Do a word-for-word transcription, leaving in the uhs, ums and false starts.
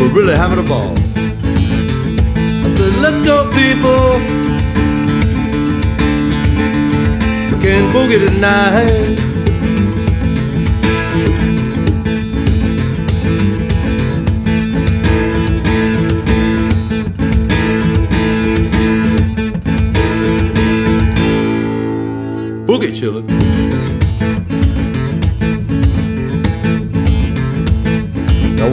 we're really having a ball. I said, let's go, people. We can boogie tonight. Boogie chillin'.